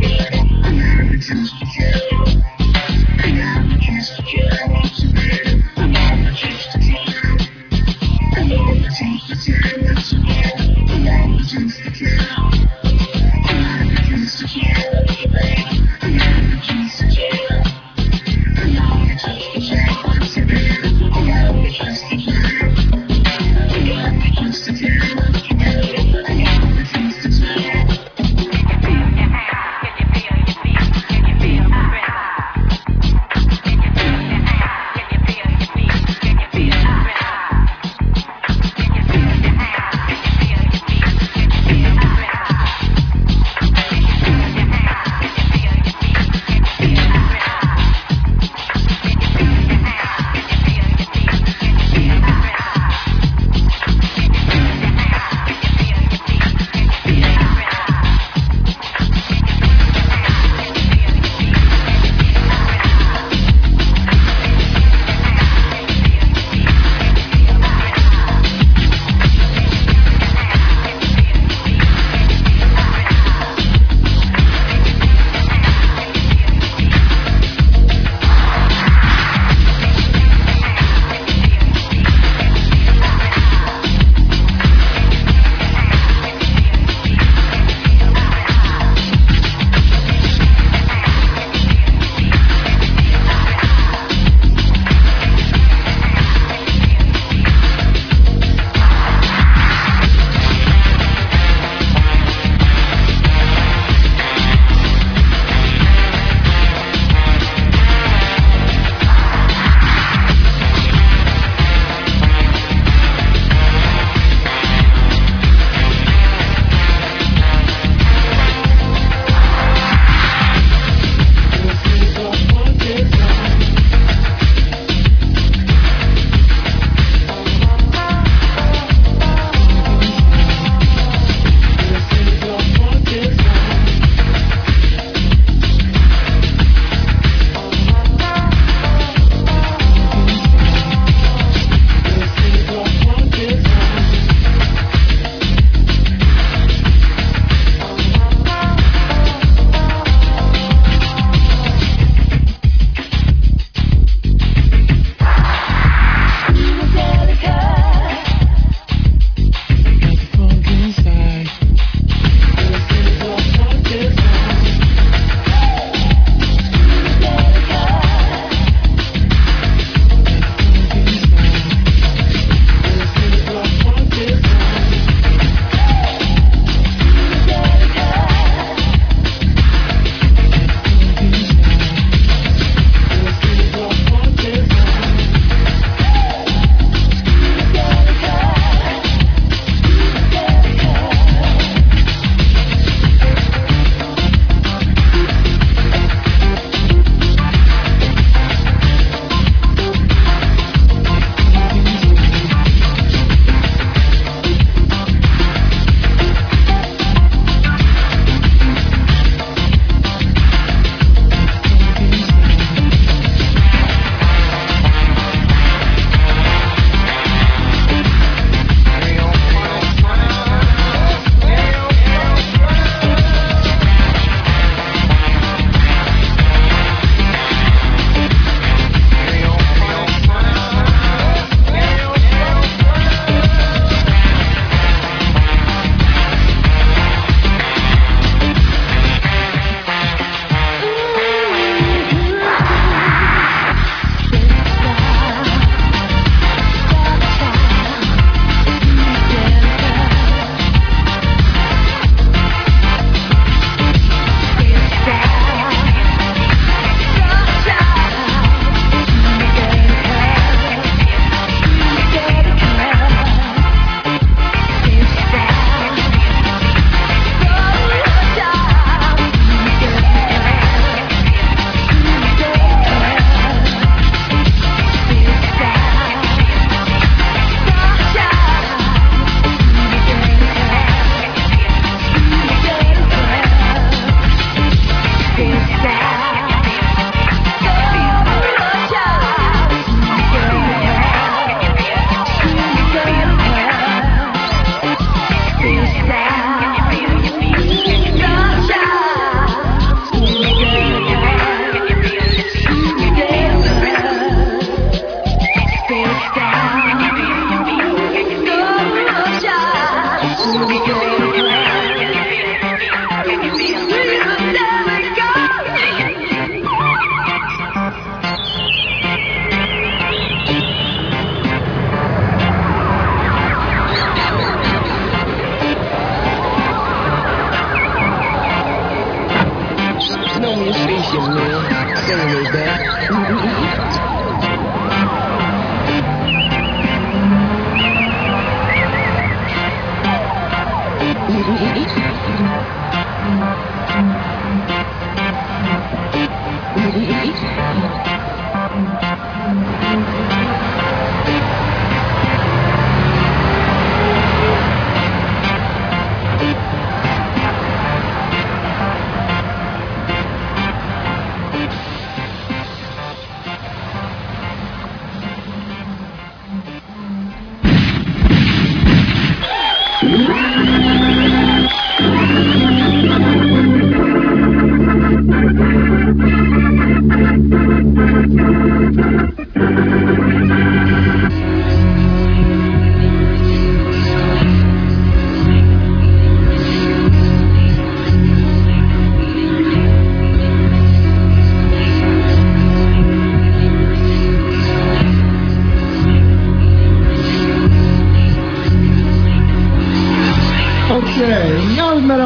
I got the keys to kill, I want to be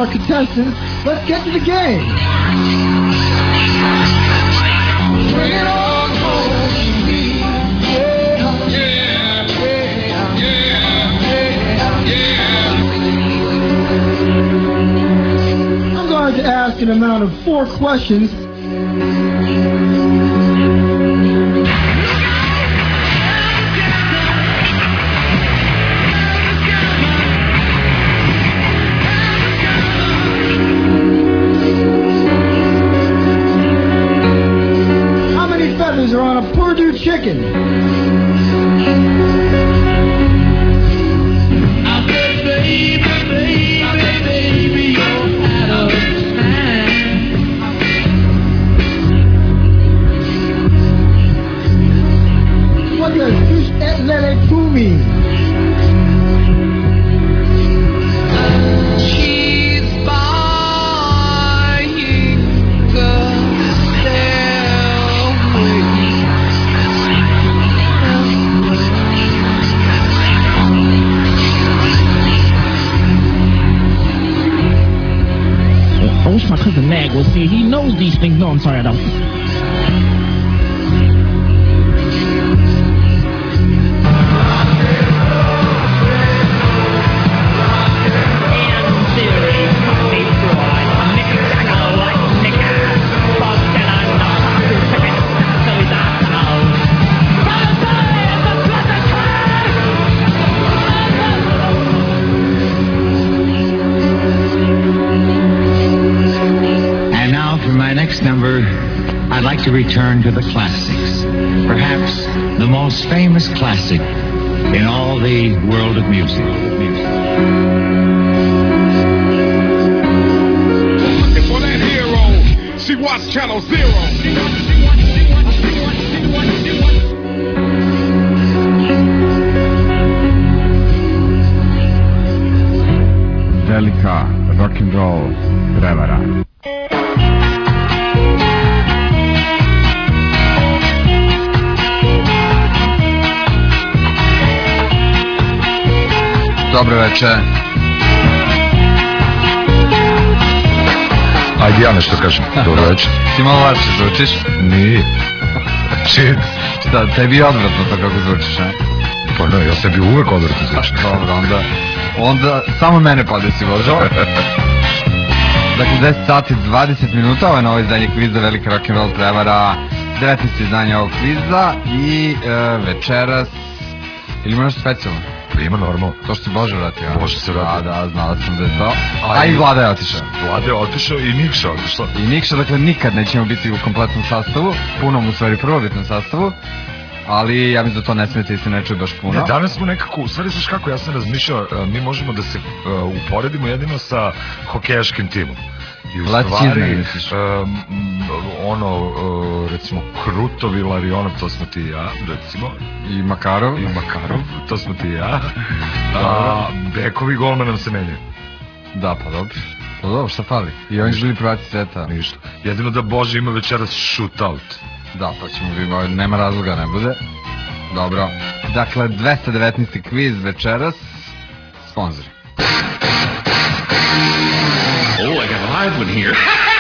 contestants. Let's get to the game. Bring it on home to me. Yeah, yeah, yeah, yeah, yeah. I'm going to ask an amount of four questions. Are on a Purdue chicken. I said, baby, baby, baby, you're out of time. What does fish et lele pou mean? She's buying the I wish my cousin Nag was here. He knows these things. No, I'm sorry, I don't. Number, I'd like to return to the classics. Perhaps the most famous classic in all the world of music. Looking for that hero. She watched Channel Zero. Velika rock'n'roll prevara. Dobro večer. Ajde ja nešto kažem. Dobro večer. Ti malo lakše zvučiš? Nije. Shit. Šta, tebi je odvratno to kako zvučiš, a? Pa ne, ja sebi uvek odvratno zvučim. Dobro, onda, onda samo mene podesi, Božo. Dakle, deset sati dvadeset minuta, ovo je novo izdanje kviza Velika rock'n'roll prevara, devetnaesto izdanje ovog kviza i e, večeras, ili ima nešto specijalno? Ima normalno. To što si Bože vratio. Bože se vratio. Da, da, znala sam da je to. A i Vlada je otišao. Vlada je otišao i Nikša otišao. I Nikša, dakle, nikad nećemo biti u kompletnom sastavu, punom u stvari prvobitnom sastavu, ali ja mislim da to ne smete i se ne čuje baš puno. Ne, danas smo nekako, u stvari znaš kako, ja sam razmišljao, mi možemo da se uh, uporedimo jedino sa hokejaškim timom. I u stvari, um, ono, uh, recimo, Krutovi, Larionov, to smo ti i ja, recimo. I Makarov. I Makarov, to smo ti i ja. A bekovi golman nam se menjaju. Da, pa dobro. Pa dobro, šta fali? I oni su bili prvaci sveta. Ništa. Jedino da Bože ima večeras shootout. Da, pa ćemo vidjeti, nema razloga, ne bude. Dobro. Dakle, dvesta devetnaesti kviz večeras. Sponzori. Oh, I got a live one here.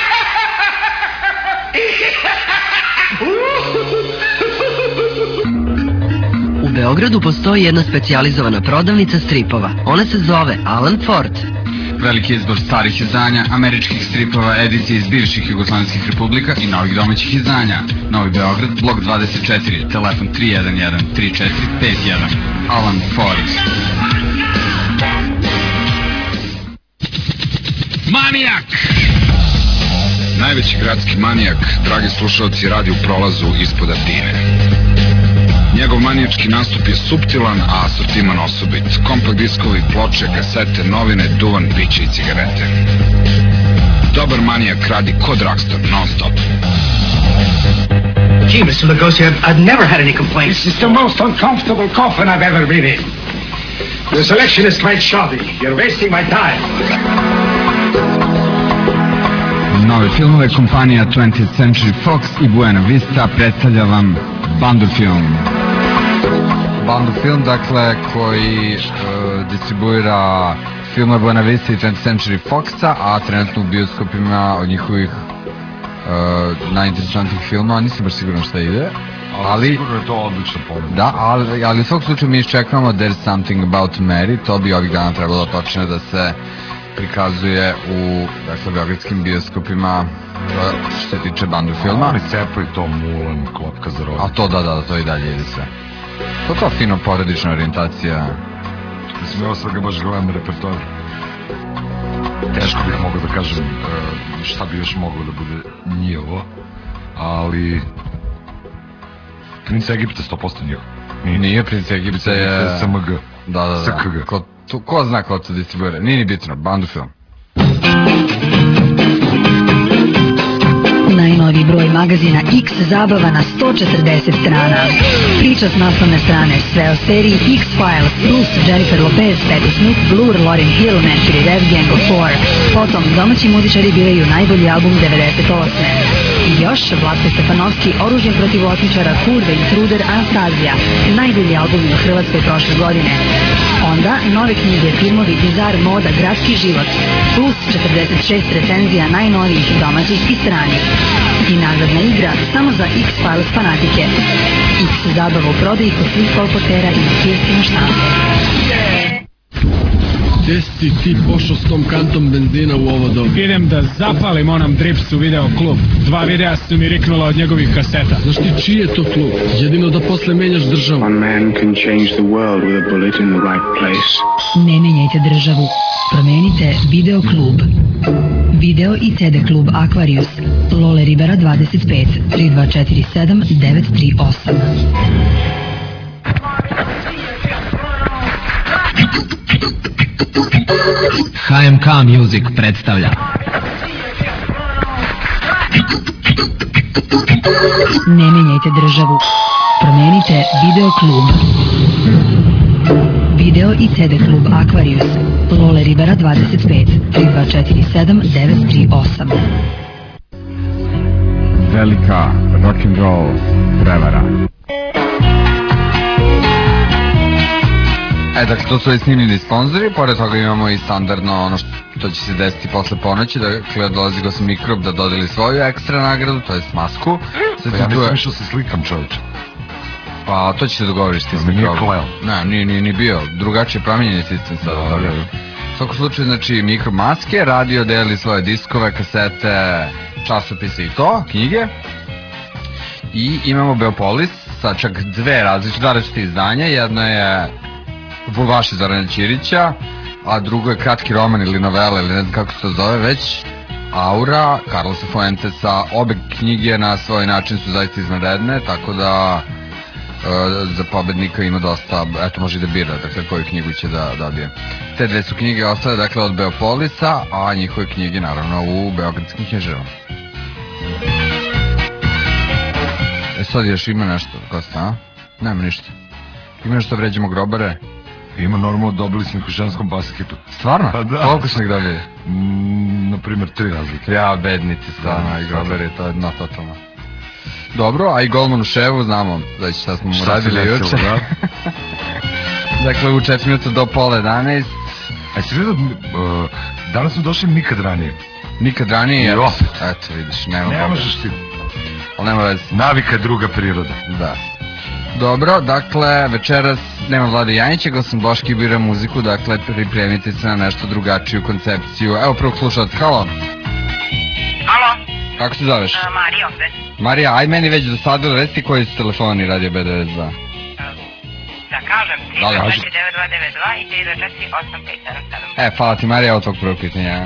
U Beogradu postoji jedna specijalizovana prodavnica stripova. Ona se zove Alan Ford. Veliki izbor starih izdanja, američkih stripova, edicije iz bivših jugoslovenskih republika i novih domaćih izdanja. Novi Beograd, blok dvadeset četiri, telefon tri jedan jedan tri četiri pet jedan. Alan Ford. Manijak! Najveći gradski manijak, dragi slušalci, radi u prolazu ispod Ardine. Njegov manijački nastup je suptilan, a asortiman osobit. Kompakt diskovi, ploče, kasete, novine, duvan, piće i cigarete. Dobar manijak radi ko drugstore, non stop. Gee, Mister Lugosi, I've, I've never had any complaints. This is the most uncomfortable coffin I've ever been in. The selection is quite shoddy. You're wasting my time. Nove filmove kompanija twentieth Century Fox i Buena Vista predstavlja vam Bandofilm. Bandofilm, dakle, koji uh, distribuira filma Buena Vista i twentieth Century Foxa, a trenutno u bioskopima od njihovih uh, najinteresantnijih filma, nisam baš siguran šta ide. Ali, sigurno je to odlična ponuda. Da, ali, ali u svog slučaju mi iščekavamo There's Something About Mary, to bi ovih dana trebalo točno da se prikazuje u, dakle, beogradskim bioskopima što se tiče bandu filma. Oni cepaju to Mulan, Klopka za rodu. A to da, da, to i dalje ide sve. To je kao fino porodična orijentacija. Mislim, evo sad ga baš gledam repertoar. Teško bih mogao da kažem uh, šta bi još moglo da bude njihovo, ali Princ Egipta sto posto njihovo. Nije, Nije Princ Egipta je... S M G. Da, da, da. S K G. Ko, tu, ko zna ko to distribuira? Nije ni bitno, bandu film. Najnoviji broj magazina X zabava na sto četrdeset strana. Priča s naslovne strane, sve o seriji X-Files, plus Jennifer Lopez, Patti Smith, Blur, Lauryn Hill, Nancy Rev, Gang of Four. Potom, domaći muzičari biraju najbolji album devedeset osme. I još, Vlatko Stefanovski, Oružjem protiv otmičara, Kurva, Intruder, Anastazija, najbolji album u Hrvatskoj prošle godine. Onda, nove knjige, filmovi, bizar, moda, gradski život, plus četrdeset šest recenzija najnovijih domaćih i stranih. I nagradna igra samo za X-Files fanatike. X zabava u prodaji kod svih kolportera i na kioscima štampe. Gde si ti pošao s tom kantom benzina u ovo dobu? Idem da zapalim onam Dripsu video klub. Dva videa su mi riknula od njegovih kaseta. Znaš ti čiji je to klub? Jedino da posle menjaš državu. One man can change the world with a bullet in the right place. Ne menjajte državu. Promenite video klub. Video i C D klub Aquarius. Lole Ribera dvadeset pet, tri dva četiri sedam devet tri osam. H M K Music predstavlja Ne menjajte državu. Promenite video klub. Video i C D klub Aquarius. Lole Ribera dvadeset pet, tri dva četiri sedam devet tri osam. Velika rock'n'roll prevara. E, dakle, to su i snimljeni sponzori, pored toga imamo i standardno ono što će se desiti posle ponoći, dakle, dolazi Gosa Mikrob da dodeli svoju ekstra nagradu, to je masku. Pa ja nisam išao se slikam, čovječe. Pa, to će se dogovoriš ti s Mikrobom. Ne, nije, nije, nije bio, drugačije promijenjen sistem sada. U svakom slučaju, znači, Mikrob maske, radio deli svoje diskove, kasete, časopise i to, knjige. I imamo Beopolis sa čak dve različite, dva različite izdanja, jedno je Bulvaši Zorana Ćirića, a drugo je kratki roman ili novela ili ne znam kako se to zove već, Aura, Carlosa Fuentesa. Obe knjige na svoj način su zaista izvanredne, tako da e, za pobednika ima dosta, eto može da bira, dakle koju knjigu će da dobije. Te dve su knjige ostale, dakle od Beopolisa, a njihove knjige naravno u beogradskim književama. E sad još ima nešto, Kosta, a? Nema ništa. Ima nešto vređamo grobare? Ima, normalno, dobili smo ih u ženskom basketu. Stvarno? Pa da. Koliko smo ih dobili? Mm, naprimjer, tri razlike. Ja, bednici, stvarno, i grobari, to je jedno totalno. Dobro, a i golman u Ševu, znamo da će šta smo mu radili juče. Da? Dakle, u četiri minuta do pola jedanaest. A si vidio, uh, danas smo došli nikad ranije. Nikad ranije, I eto, eto, vidiš, nema ne možeš ti. Ali nema veze. Navika druga priroda. Da. Dobro, dakle, večeras nema Vlade Janjića, Gosan Boški bira muziku, dakle, pripremite se na nešto drugačiju koncepciju. Evo prvog slušalac, halo. Halo. Kako se zoveš? Uh, Marija ovde. Marija, aj meni već dosadilo, reci koji su telefoni Radio B devedeset dva. Uh, da kažem, tri dva četiri devet dva devet dva i tri dva četiri osam pet sedam sedam. E, hvala ti Marija, od tog prvog pitanja.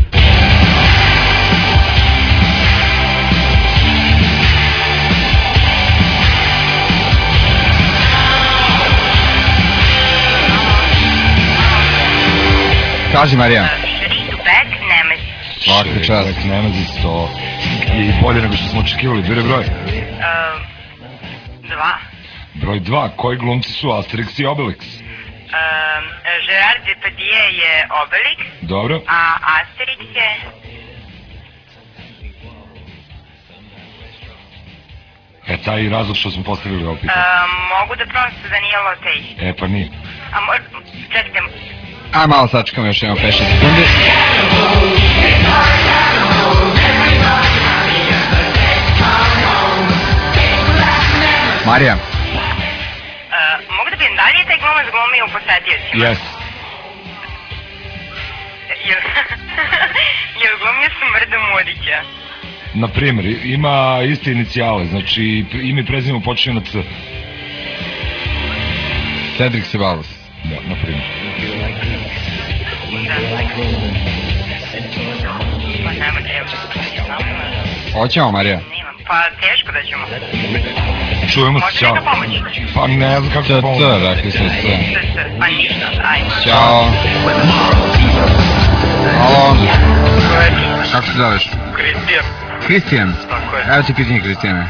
Kaži Marija. Šrifbek Nemezić. Svaka čast. Šrifbek Nemezić, to je i bolje nego što smo očekivali. Bire broj? Uh, dva. Broj dva. Koji glumci su Asterix i Obelix? Uh, Gerard Depardieu je Obelix. Dobro. A Asterix je... E, taj razlog što smo postavili ovo pitanje. Uh, mogu da prosim Danijelo Tej. E, pa nije. A mo... Čekajte, A malo sačekamo, još imamo pet šest sekundi. Marija. Mogu da pijem, da li je taj glumac glumio u Posetiocima? Jes. Jel glumio Smrdu Murića? Na primjer, ima iste inicijale, znači ime i prezime počinje na C. Cedric Ceballos. Da, na primjer. Pa nema treba. Hoćemo, Marija? Pa teško da ćemo. Čujemo se, čao. Može neka pomoć? Pa ne znam kako C, pomoć. C, rekli smo C. Pa ništa, ajde. Ćao. Alo. Kako se zoveš? Kristijan. Kristijan? Tako je. Evo ti pitanje, Kristijane.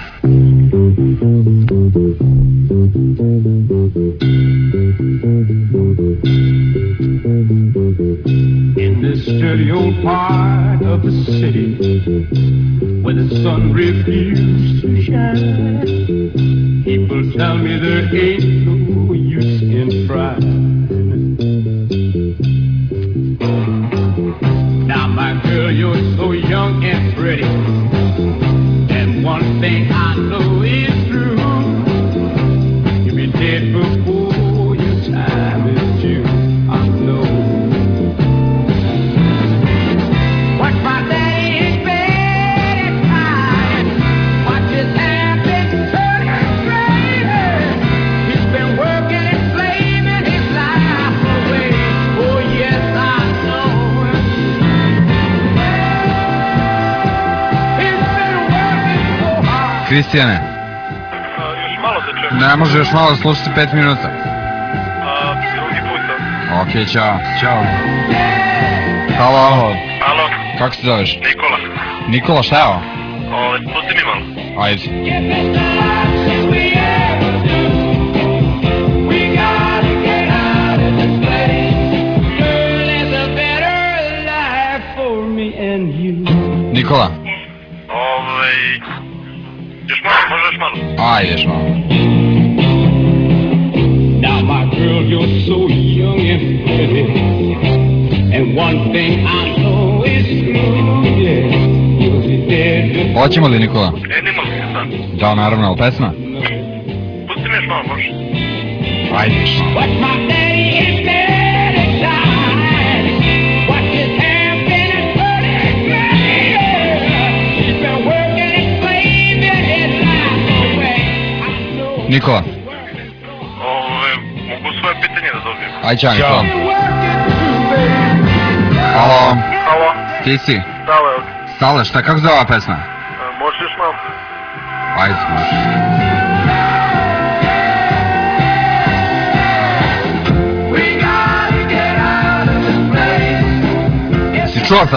In this dirty old part of the city where the sun refused to shine, people tell me there ain't no use in trying. Now my girl, you're so young and pretty, and one thing I know is true, you'll be dead before your time is due. I know. Watch my daddy in bed at night, watch his hand been turning crazy. He's been working and slaving his life away. Oh yes, I know. He's been working so hard. Kristijane. Još malo da čujem. Ne može još malo slušati pet minuta. A, drugi puta. Okej, čao. Ćao. Halo. Alo. Kako se zoveš? Nikola. Nikola, šta je ovo? Ove, pusti mi malo. Ajde. Nikola. Ove, još malo, može još malo. Ajde, još malo. Now my girl, you're so young and pretty, and one thing I know is true, yeah, you'll be dead. Hoćemo li, Nikola? E, nima li se sad? Da, naravno, ali pesma? Pusti mi još malo, može. Ajde, još malo. Watch my daddy is dead inside. Watch his hair been and turning gray. He's been working and slaving his life away. I know. Nikola. Ove, mogu svoje pitanje da dobijem? Ajde, čao, Nikola. Halo. Halo. Ti si? Stale, Stale, šta, kako zove ova pesma? može još malo? Ajde, može. Si čuo sad